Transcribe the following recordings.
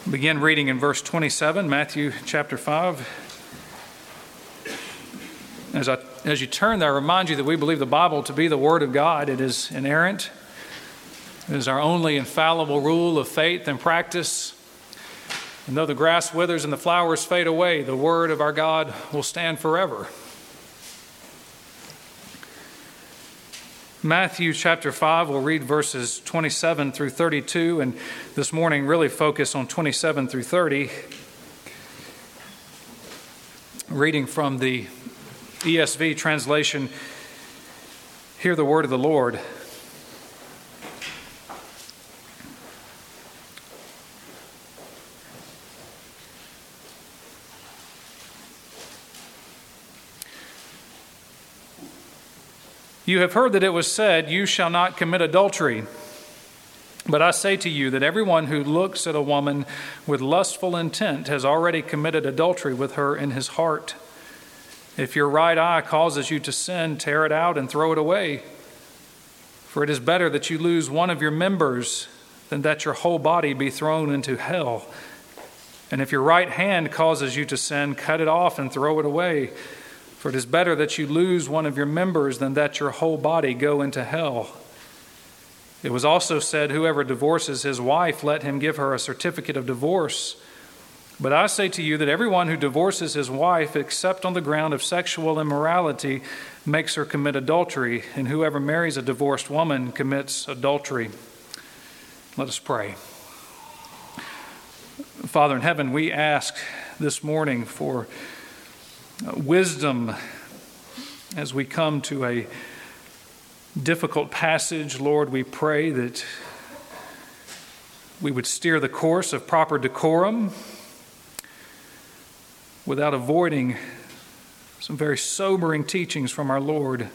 Begin reading in verse 27, Matthew chapter 5. As you turn there, I remind you that we believe the Bible to be the Word of God. It is inerrant. It is our only infallible rule of faith and practice. And though the grass withers and the flowers fade away, the Word of our God will stand forever. Matthew chapter 5, we'll read verses 27 through 32, and this morning really focus on 27 through 30. Reading from the ESV translation, hear the word of the Lord. You have heard that it was said, "You shall not commit adultery." But I say to you that everyone who looks at a woman with lustful intent has already committed adultery with her in his heart. If your right eye causes you to sin, tear it out and throw it away. For it is better that you lose one of your members than that your whole body be thrown into hell. And if your right hand causes you to sin, cut it off and throw it away. For it is better that you lose one of your members than that your whole body go into hell. It was also said, whoever divorces his wife, let him give her a certificate of divorce. But I say to you that everyone who divorces his wife, except on the ground of sexual immorality, makes her commit adultery, and whoever marries a divorced woman commits adultery. Let us pray. Father in heaven, we ask this morning for wisdom as we come to a difficult passage. Lord, we pray that we would steer the course of proper decorum without avoiding some very sobering teachings from our Lord.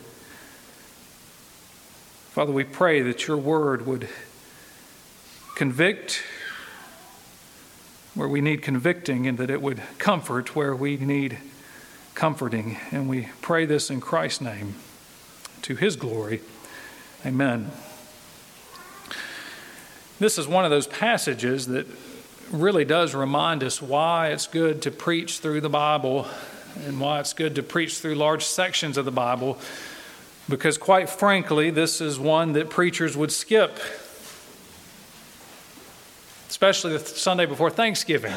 Father, we pray that your word would convict where we need convicting, and that it would comfort where we need comforting. And we pray this in Christ's name, to his glory. Amen. This is one of those passages that really does remind us why it's good to preach through the Bible and why it's good to preach through large sections of the Bible, because quite frankly, this is one that preachers would skip, especially the Sunday before Thanksgiving.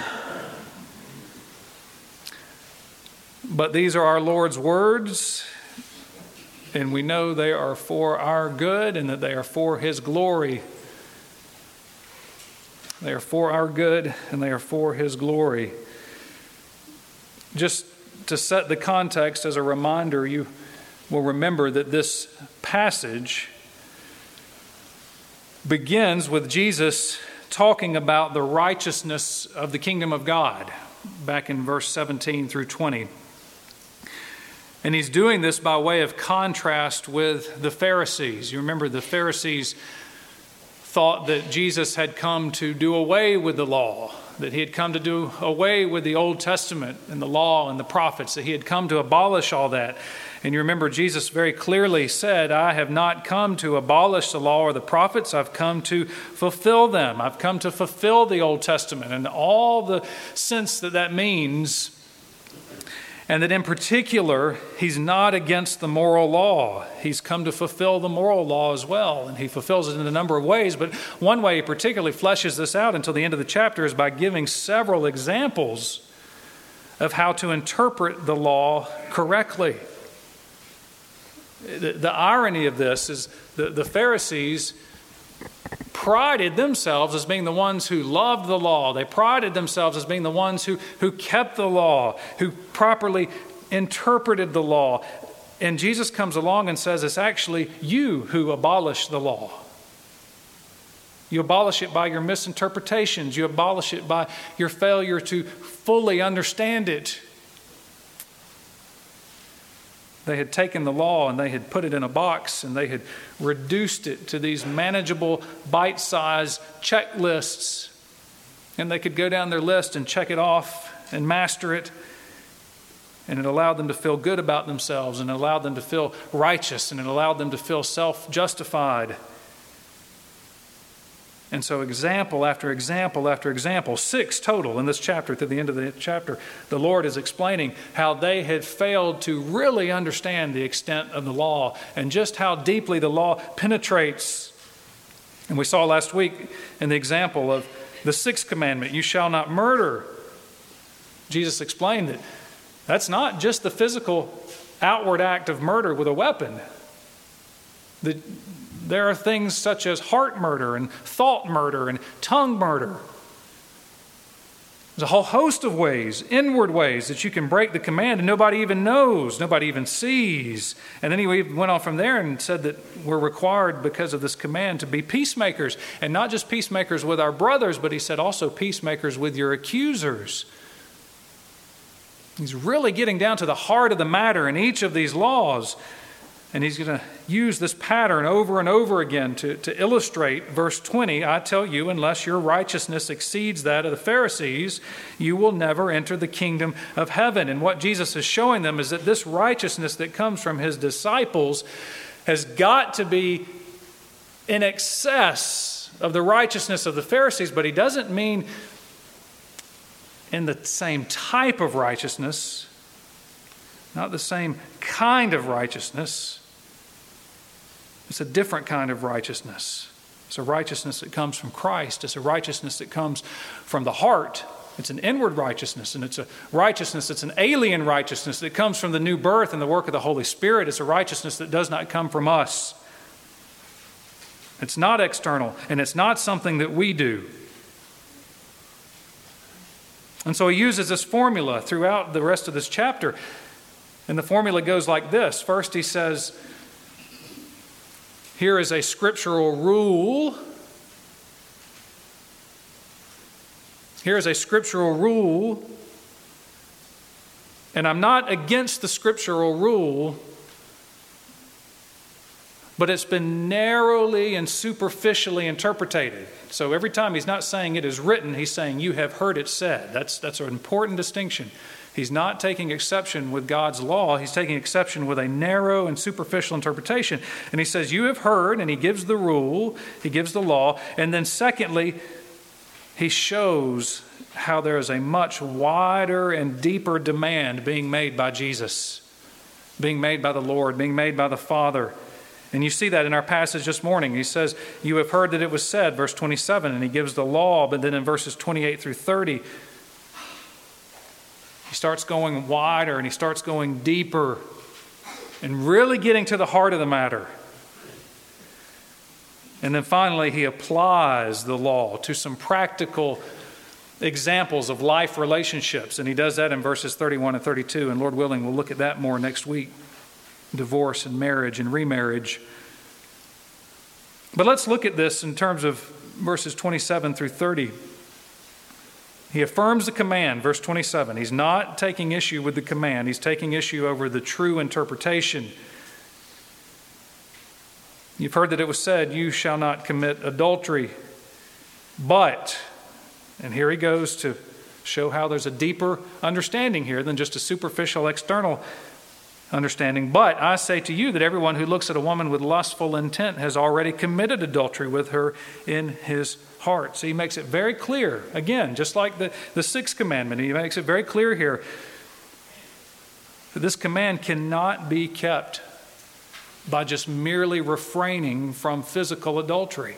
But these are our Lord's words, and we know they are for our good and that they are for his glory. They are for our good and they are for his glory. Just to set the context as a reminder, you will remember that this passage begins with Jesus talking about the righteousness of the kingdom of God, back in verse 17 through 20. And he's doing this by way of contrast with the Pharisees. You remember the Pharisees thought that Jesus had come to do away with the law, that he had come to do away with the Old Testament and the law and the prophets, that he had come to abolish all that. And you remember Jesus very clearly said, I have not come to abolish the law or the prophets, I've come to fulfill them. I've come to fulfill the Old Testament and all the sense that that means. And that in particular, he's not against the moral law. He's come to fulfill the moral law as well. And he fulfills it in a number of ways. But one way he particularly fleshes this out until the end of the chapter is by giving several examples of how to interpret the law correctly. The irony of this is the Pharisees prided themselves as being the ones who loved the law. They prided themselves as being the ones who kept the law, who properly interpreted the law. And Jesus comes along and says, it's actually you who abolish the law. You abolish it by your misinterpretations. You abolish it by your failure to fully understand it. They had taken the law and they had put it in a box and they had reduced it to these manageable, bite-sized checklists. And they could go down their list and check it off and master it. And it allowed them to feel good about themselves, and it allowed them to feel righteous, and it allowed them to feel self-justified. And so example after example after example, 6 total in this chapter, to the end of the chapter, the Lord is explaining how they had failed to really understand the extent of the law and just how deeply the law penetrates. And we saw last week in the example of the 6th commandment, you shall not murder. Jesus explained that that's not just the physical outward act of murder with a weapon. There are things such as heart murder and thought murder and tongue murder. There's a whole host of ways, inward ways, that you can break the command and nobody even knows, nobody even sees. And then he went on from there and said that we're required because of this command to be peacemakers. And not just peacemakers with our brothers, but he said also peacemakers with your accusers. He's really getting down to the heart of the matter in each of these laws. And he's going to use this pattern over and over again to illustrate verse 20. I tell you, unless your righteousness exceeds that of the Pharisees, you will never enter the kingdom of heaven. And what Jesus is showing them is that this righteousness that comes from his disciples has got to be in excess of the righteousness of the Pharisees. But he doesn't mean in the same type of righteousness, not the same kind of righteousness. It's a different kind of righteousness. It's a righteousness that comes from Christ. It's a righteousness that comes from the heart. It's an inward righteousness, and it's a righteousness that's an alien righteousness that comes from the new birth and the work of the Holy Spirit. It's a righteousness that does not come from us. It's not external, and it's not something that we do. And so he uses this formula throughout the rest of this chapter. And the formula goes like this. First, he says, here is a scriptural rule. Here is a scriptural rule. And I'm not against the scriptural rule, but it's been narrowly and superficially interpreted. So every time he's not saying it is written, he's saying you have heard it said. That's an important distinction. He's not taking exception with God's law. He's taking exception with a narrow and superficial interpretation. And he says, you have heard, and he gives the rule, he gives the law. And then secondly, he shows how there is a much wider and deeper demand being made by Jesus, being made by the Lord, being made by the Father. And you see that in our passage this morning. He says, you have heard that it was said, verse 27, and he gives the law. But then in verses 28 through 30, he starts going wider and he starts going deeper and really getting to the heart of the matter. And then finally, he applies the law to some practical examples of life relationships. And he does that in verses 31 and 32. And Lord willing, we'll look at that more next week. Divorce and marriage and remarriage. But let's look at this in terms of verses 27 through 30. He affirms the command, verse 27. He's not taking issue with the command. He's taking issue over the true interpretation. You've heard that it was said, you shall not commit adultery. But, and here he goes to show how there's a deeper understanding here than just a superficial external understanding. But I say to you that everyone who looks at a woman with lustful intent has already committed adultery with her in his heart. So he makes it very clear, again, just like the 6th commandment, he makes it very clear here that this command cannot be kept by just merely refraining from physical adultery.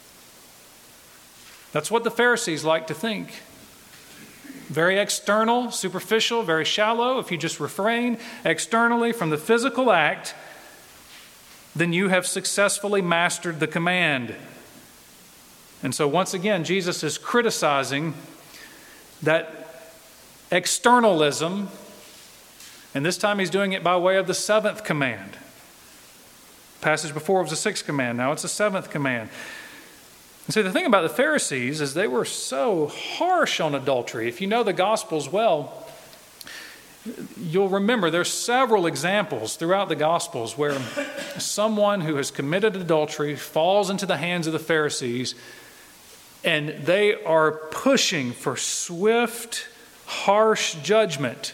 That's what the Pharisees like to think. Very external, superficial, very shallow. If you just refrain externally from the physical act, then you have successfully mastered the command. And so once again, Jesus is criticizing that externalism, and this time he's doing it by way of the 7th command. The passage before was the 6th command, now it's the 7th command. And so the thing about the Pharisees is they were so harsh on adultery. If you know the Gospels well, you'll remember there's several examples throughout the Gospels where someone who has committed adultery falls into the hands of the Pharisees, and they are pushing for swift, harsh judgment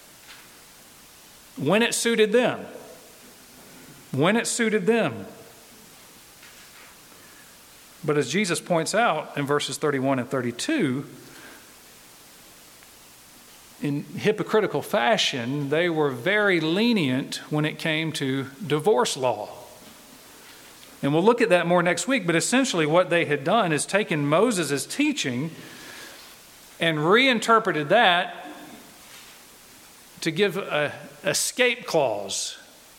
when it suited them. When it suited them. But as Jesus points out in verses 31 and 32, in hypocritical fashion, they were very lenient when it came to divorce law. And we'll look at that more next week, but essentially what they had done is taken Moses' teaching and reinterpreted that to give an escape clause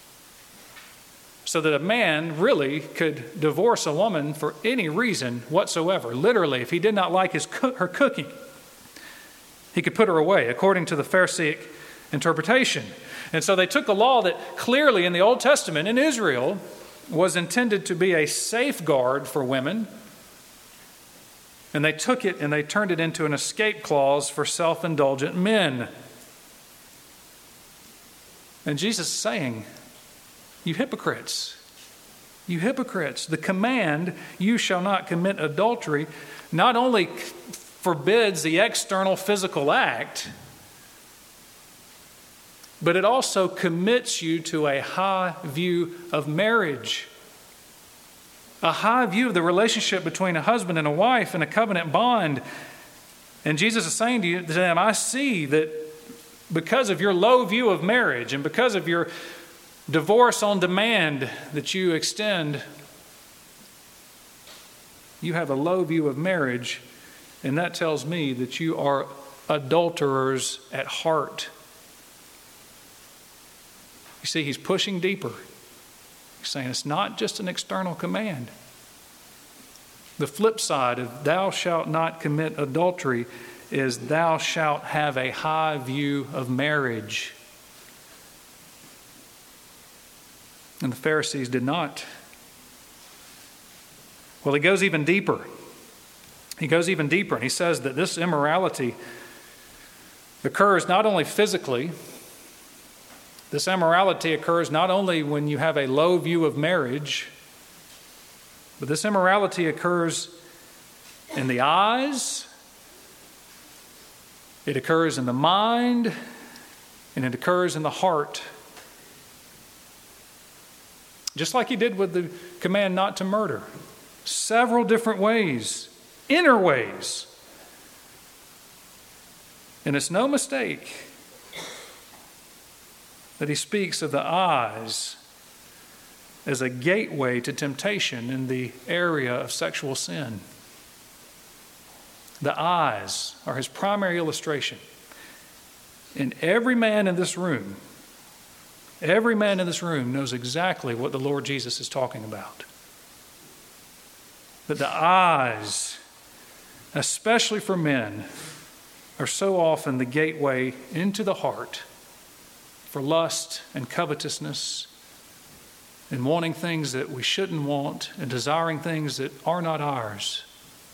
so that a man really could divorce a woman for any reason whatsoever. Literally, if he did not like her cooking, he could put her away, according to the Pharisaic interpretation. And so they took a law that clearly in the Old Testament in Israel was intended to be a safeguard for women, and they took it and they turned it into an escape clause for self-indulgent men. And Jesus is saying, you hypocrites, the command, you shall not commit adultery, not only forbids the external physical act, but it also commits you to a high view of marriage, a high view of the relationship between a husband and a wife in a covenant bond. And Jesus is saying to them, I see that because of your low view of marriage and because of your divorce on demand that you extend, you have a low view of marriage, and that tells me that you are adulterers at heart. You see, he's pushing deeper. He's saying it's not just an external command. The flip side of thou shalt not commit adultery is thou shalt have a high view of marriage. And the Pharisees did not. Well, he goes even deeper. He goes even deeper, and he says that this immorality occurs not only physically. This immorality occurs not only when you have a low view of marriage, but this immorality occurs in the eyes, it occurs in the mind, and it occurs in the heart. Just like he did with the command not to murder. Several different ways, inner ways. And it's no mistake that he speaks of the eyes as a gateway to temptation in the area of sexual sin. The eyes are his primary illustration. And every man in this room knows exactly what the Lord Jesus is talking about. That the eyes, especially for men, are so often the gateway into the heart for lust and covetousness and wanting things that we shouldn't want and desiring things that are not ours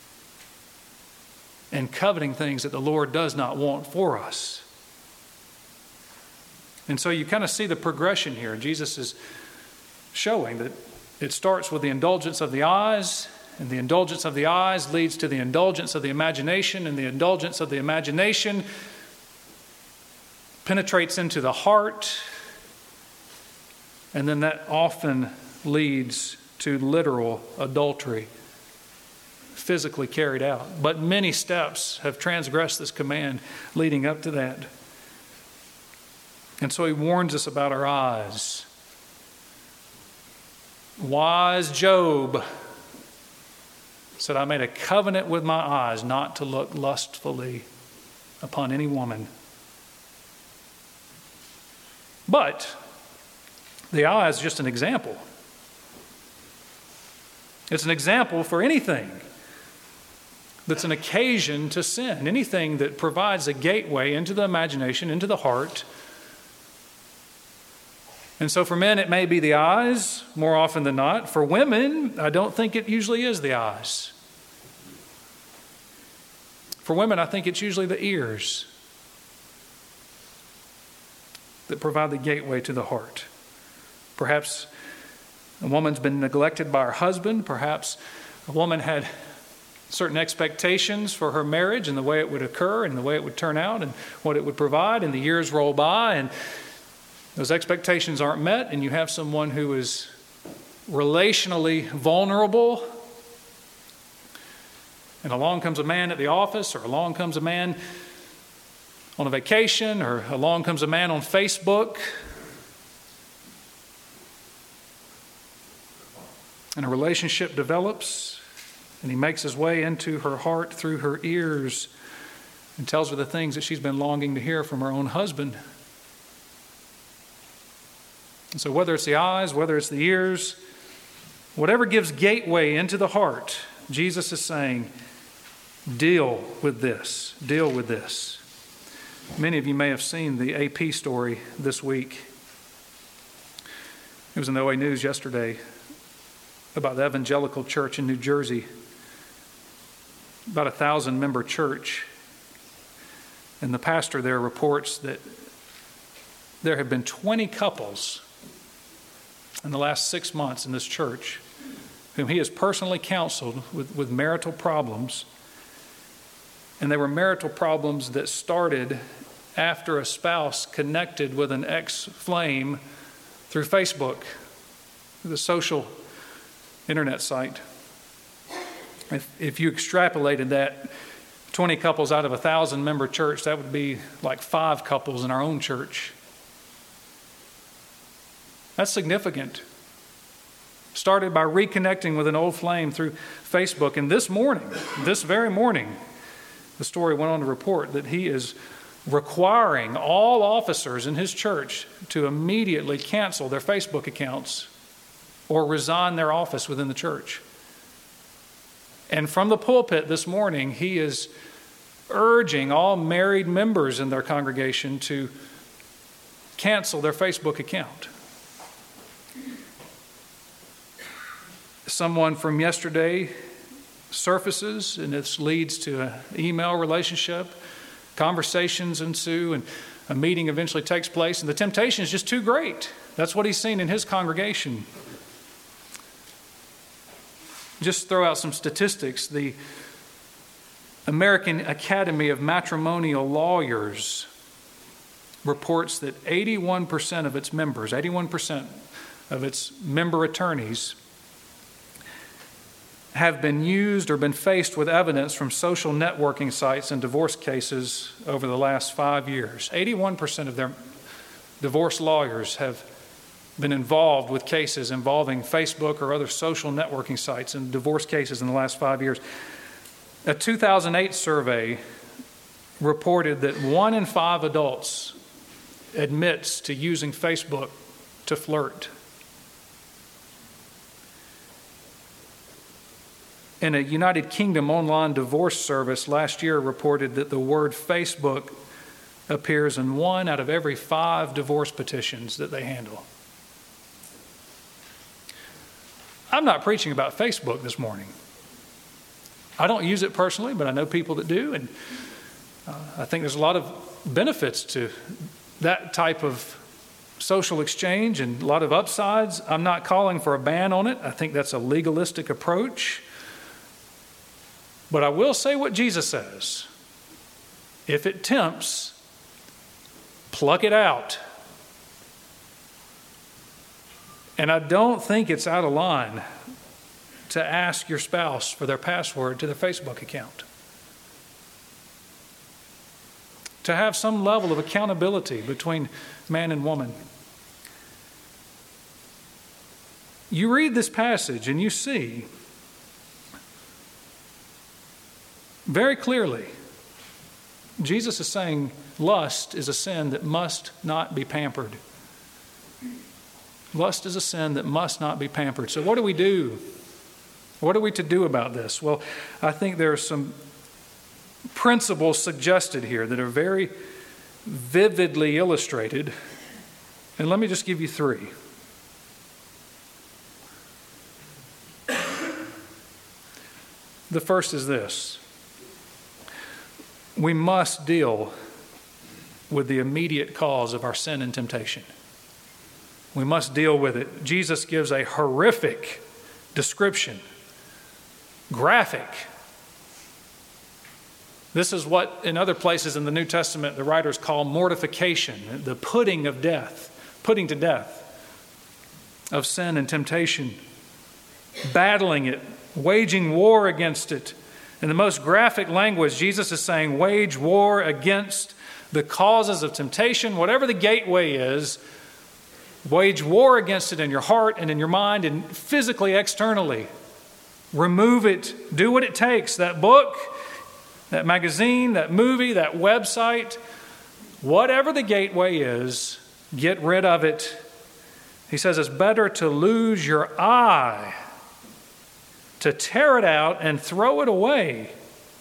and coveting things that the Lord does not want for us. And so you kind of see the progression here. Jesus is showing that it starts with the indulgence of the eyes, and the indulgence of the eyes leads to the indulgence of the imagination, and the indulgence of the imagination penetrates into the heart, and then that often leads to literal adultery, physically carried out. But many steps have transgressed this command leading up to that. And so he warns us about our eyes. Wise Job said, I made a covenant with my eyes not to look lustfully upon any woman. But the eye is just an example. It's an example for anything that's an occasion to sin, anything that provides a gateway into the imagination, into the heart. And so for men, it may be the eyes more often than not. For women, I don't think it usually is the eyes. For women, I think it's usually the ears that provide the gateway to the heart. Perhaps a woman's been neglected by her husband. Perhaps a woman had certain expectations for her marriage and the way it would occur and the way it would turn out and what it would provide, and the years roll by and those expectations aren't met, and you have someone who is relationally vulnerable And along comes a man at the office, or along comes a man on a vacation, or along comes a man on Facebook. And a relationship develops, and he makes his way into her heart through her ears and tells her the things that she's been longing to hear from her own husband. And so whether it's the eyes, whether it's the ears, whatever gives gateway into the heart, Jesus is saying, deal with this. Deal with this. Many of you may have seen the AP story this week. It was in the OA News yesterday about the Evangelical Church in New Jersey, about a 1,000-member church. And the pastor there reports that there have been 20 couples in the last 6 months in this church whom he has personally counseled with marital problems. And they were marital problems that started after a spouse connected with an ex-flame through Facebook, the social internet site. If you extrapolated that 20 couples out of a 1,000-member church, that would be like 5 couples in our own church. That's significant. Started by reconnecting with an old flame through Facebook. And this very morning, the story went on to report that he is requiring all officers in his church to immediately cancel their Facebook accounts or resign their office within the church. And from the pulpit this morning, he is urging all married members in their congregation to cancel their Facebook account. Someone from yesterday surfaces, and this leads to an email relationship. Conversations ensue, and a meeting eventually takes place, and the temptation is just too great. That's what he's seen in his congregation. Just throw out some statistics. The American Academy of Matrimonial Lawyers reports that 81% of its members, 81% of its member attorneys have been used or been faced with evidence from social networking sites in divorce cases over the last 5 years. 81% of their divorce lawyers have been involved with cases involving Facebook or other social networking sites in divorce cases in the last 5 years. A 2008 survey reported that 1 in 5 adults admits to using Facebook to flirt. And a United Kingdom online divorce service last year reported that the word Facebook appears in 1 out of every 5 divorce petitions that they handle. I'm not preaching about Facebook this morning. I don't use it personally, but I know people that do, and I think there's a lot of benefits to that type of social exchange and a lot of upsides. I'm not calling for a ban on it. I think that's a legalistic approach. But I will say what Jesus says. If it tempts, pluck it out. And I don't think it's out of line to ask your spouse for their password to their Facebook account. To have some level of accountability between man and woman. You read this passage and you see very clearly, Jesus is saying lust is a sin that must not be pampered. Lust is a sin that must not be pampered. So what do we do? What are we to do about this? Well, I think there are some principles suggested here that are very vividly illustrated. And let me just give you 3. The first is this. We must deal with the immediate cause of our sin and temptation. We must deal with it. Jesus gives a horrific description, graphic. This is what in other places in the New Testament the writers call mortification, the putting to death of sin and temptation, battling it, waging war against it, In the most graphic language, Jesus is saying, wage war against the causes of temptation, whatever the gateway is. Wage war against it in your heart and in your mind and physically, externally. Remove it. Do what it takes. That book, that magazine, that movie, that website, whatever the gateway is, get rid of it. He says it's better to lose your eye, to tear it out and throw it away,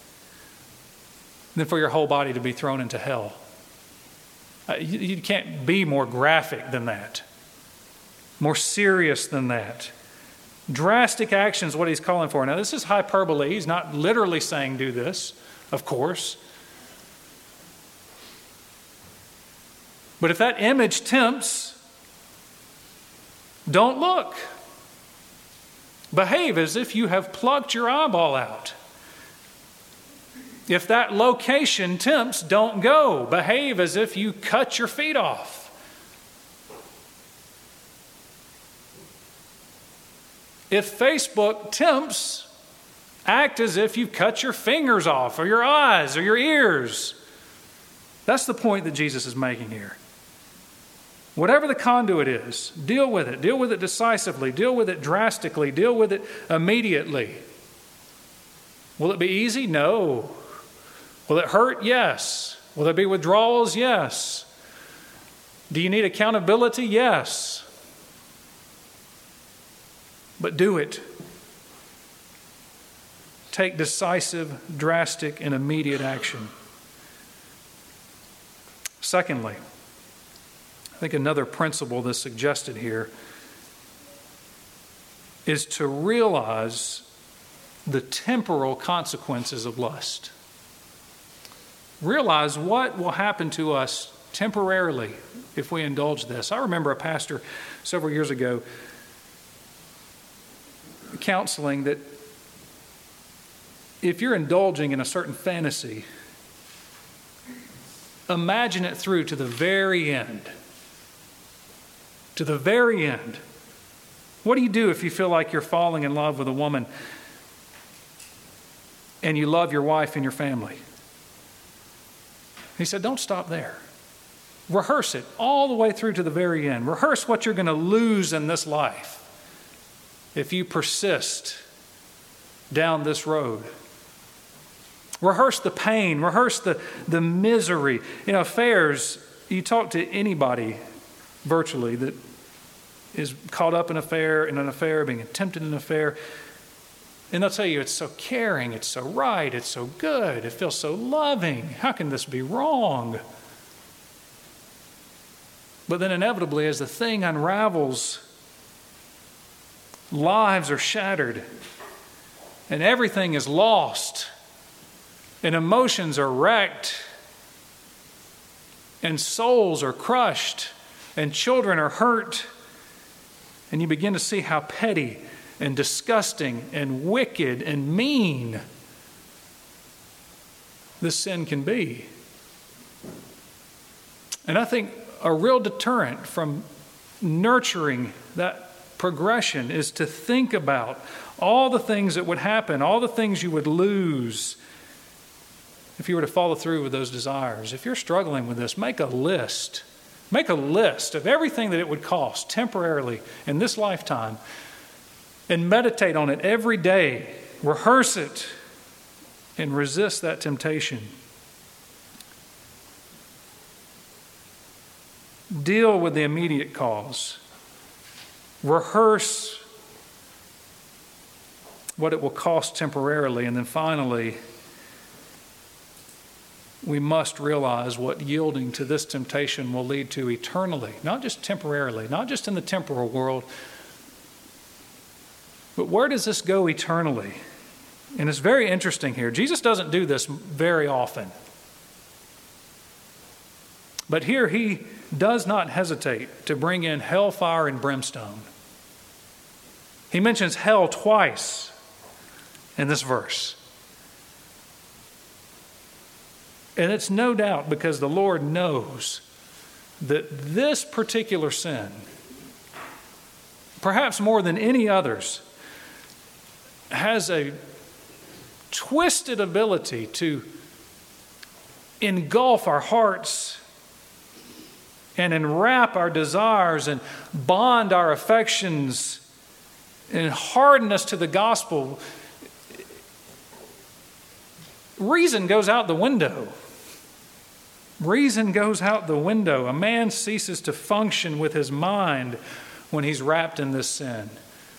than for your whole body to be thrown into hell. You can't be more graphic than that, more serious than that. Drastic action is what he's calling for. Now, this is hyperbole. He's not literally saying do this, of course. But if that image tempts, don't look. Behave as if you have plucked your eyeball out. If that location tempts, don't go. Behave as if you cut your feet off. If Facebook tempts, act as if you've cut your fingers off or your eyes or your ears. That's the point that Jesus is making here. Whatever the conduit is, deal with it. Deal with it decisively. Deal with it drastically. Deal with it immediately. Will it be easy? No. Will it hurt? Yes. Will there be withdrawals? Yes. Do you need accountability? Yes. But do it. Take decisive, drastic, and immediate action. Secondly, I think another principle that's suggested here is to realize the temporal consequences of lust. Realize what will happen to us temporarily if we indulge this. I remember a pastor several years ago counseling that if you're indulging in a certain fantasy, imagine it through to the very end. To the very end. What do you do if you feel like you're falling in love with a woman and you love your wife and your family? He said, don't stop there. Rehearse it all the way through to the very end. Rehearse what you're going to lose in this life if you persist down this road. Rehearse the pain. Rehearse the misery. Affairs, you talk to anybody virtually that is caught up in an affair, being tempted in an affair, and they'll tell you it's so caring, it's so right, it's so good, it feels so loving. How can this be wrong? But then inevitably, as the thing unravels, lives are shattered, and everything is lost, and emotions are wrecked, and souls are crushed, and children are hurt, and you begin to see how petty and disgusting and wicked and mean this sin can be. And I think a real deterrent from nurturing that progression is to think about all the things that would happen, all the things you would lose if you were to follow through with those desires. If you're struggling with this, make a list. Make a list of everything that it would cost temporarily in this lifetime and meditate on it every day. Rehearse it and resist that temptation. Deal with the immediate cause. Rehearse what it will cost temporarily. And then finally, we must realize what yielding to this temptation will lead to eternally, not just temporarily, not just in the temporal world, but where does this go eternally? And it's very interesting here. Jesus doesn't do this very often. But here he does not hesitate to bring in hellfire and brimstone. He mentions hell twice in this verse. And it's no doubt because the Lord knows that this particular sin, perhaps more than any others, has a twisted ability to engulf our hearts and enwrap our desires and bond our affections and harden us to the gospel, reason goes out the window. Reason goes out the window. A man ceases to function with his mind when he's wrapped in this sin.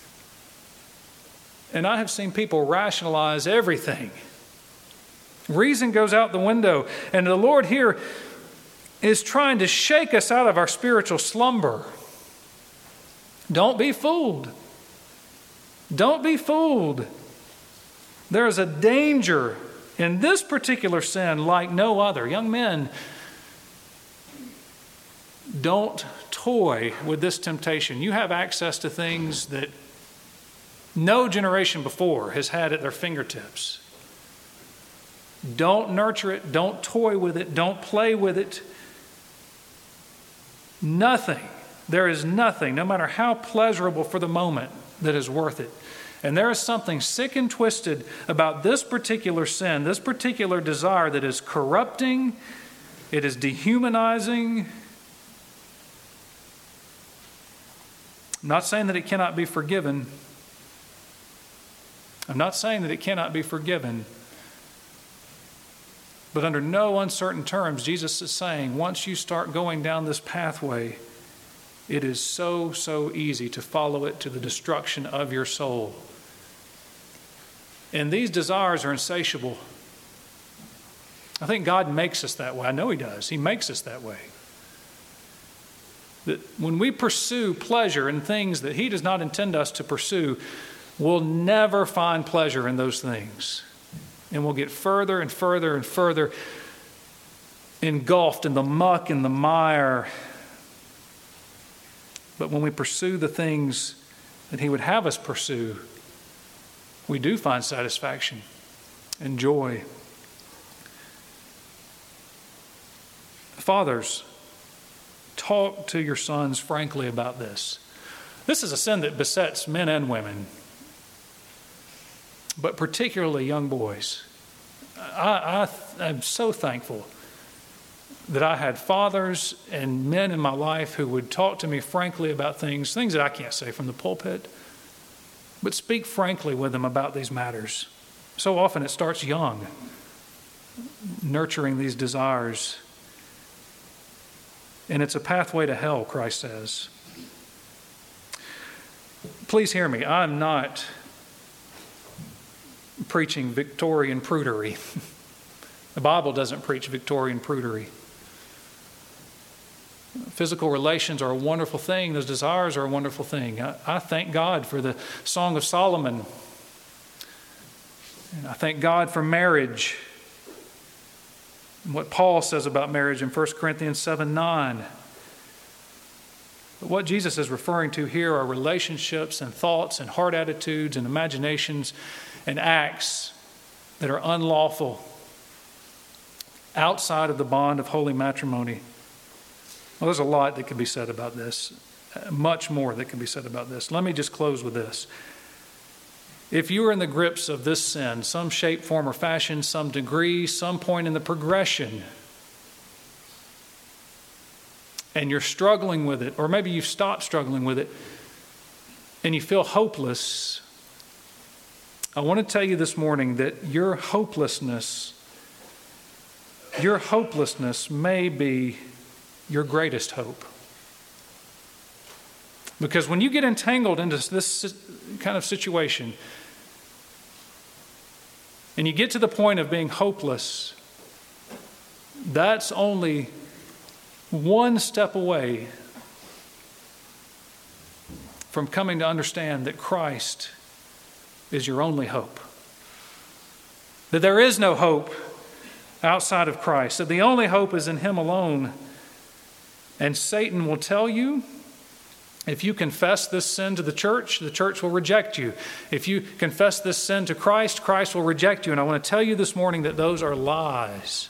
And I have seen people rationalize everything. Reason goes out the window. And the Lord here is trying to shake us out of our spiritual slumber. Don't be fooled. Don't be fooled. There is a danger in this particular sin like no other. Young men, don't toy with this temptation. You have access to things that no generation before has had at their fingertips. Don't nurture it. Don't toy with it. Don't play with it. Nothing. There is nothing, no matter how pleasurable for the moment, that is worth it. And there is something sick and twisted about this particular sin, this particular desire that is corrupting, it is dehumanizing. I'm not saying that it cannot be forgiven. I'm not saying that it cannot be forgiven. But under no uncertain terms, Jesus is saying, once you start going down this pathway, it is so easy to follow it to the destruction of your soul. And these desires are insatiable. I think God makes us that way. I know He does. He makes us that way. That when we pursue pleasure in things that He does not intend us to pursue, we'll never find pleasure in those things. And we'll get further and further and further engulfed in the muck and the mire. But when we pursue the things that He would have us pursue, we do find satisfaction and joy. Fathers, talk to your sons frankly about this. This is a sin that besets men and women, but particularly young boys. I'm so thankful that I had fathers and men in my life who would talk to me frankly about things that I can't say from the pulpit, but speak frankly with them about these matters. So often it starts young, nurturing these desires. And it's a pathway to hell, Christ says. Please hear me. I'm not preaching Victorian prudery. The Bible doesn't preach Victorian prudery. Physical relations are a wonderful thing. Those desires are a wonderful thing. I thank God for the Song of Solomon. And I thank God for marriage. And what Paul says about marriage in 1 Corinthians 7:9. But what Jesus is referring to here are relationships and thoughts and heart attitudes and imaginations and acts that are unlawful outside of the bond of holy matrimony. Well, there's a lot that could be said about this, much more that can be said about this. Let me just close with this. If you are in the grips of this sin, some shape, form, or fashion, some degree, some point in the progression, and you're struggling with it, or maybe you've stopped struggling with it, and you feel hopeless, I want to tell you this morning that your hopelessness may be your greatest hope. Because when you get entangled into this kind of situation and you get to the point of being hopeless, that's only one step away from coming to understand that Christ is your only hope. That there is no hope outside of Christ. That the only hope is in Him alone. And Satan will tell you, if you confess this sin to the church will reject you. If you confess this sin to Christ, Christ will reject you. And I want to tell you this morning that those are lies.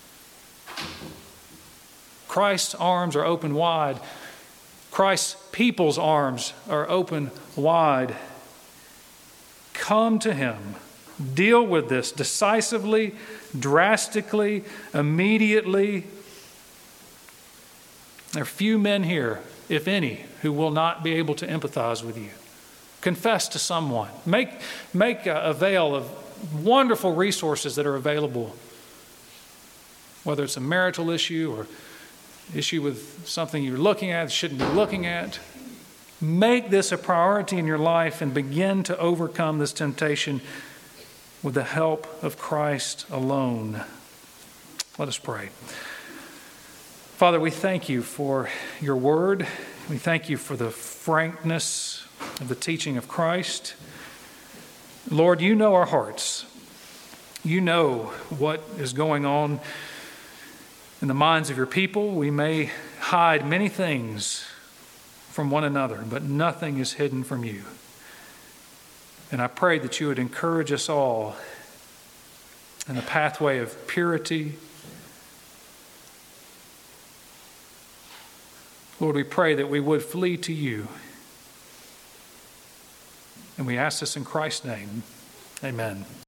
Christ's arms are open wide. Christ's people's arms are open wide. Come to Him. Deal with this decisively, drastically, immediately. There are few men here, if any, who will not be able to empathize with you. Confess to someone. Make avail of wonderful resources that are available, whether it's a marital issue or issue with something you're looking at, shouldn't be looking at. Make this a priority in your life and begin to overcome this temptation with the help of Christ alone. Let us pray. Father, we thank you for your word. We thank you for the frankness of the teaching of Christ. Lord, you know our hearts. You know what is going on in the minds of your people. We may hide many things from one another, but nothing is hidden from you. And I pray that you would encourage us all in the pathway of purity. Lord, we pray that we would flee to you. And we ask this in Christ's name. Amen.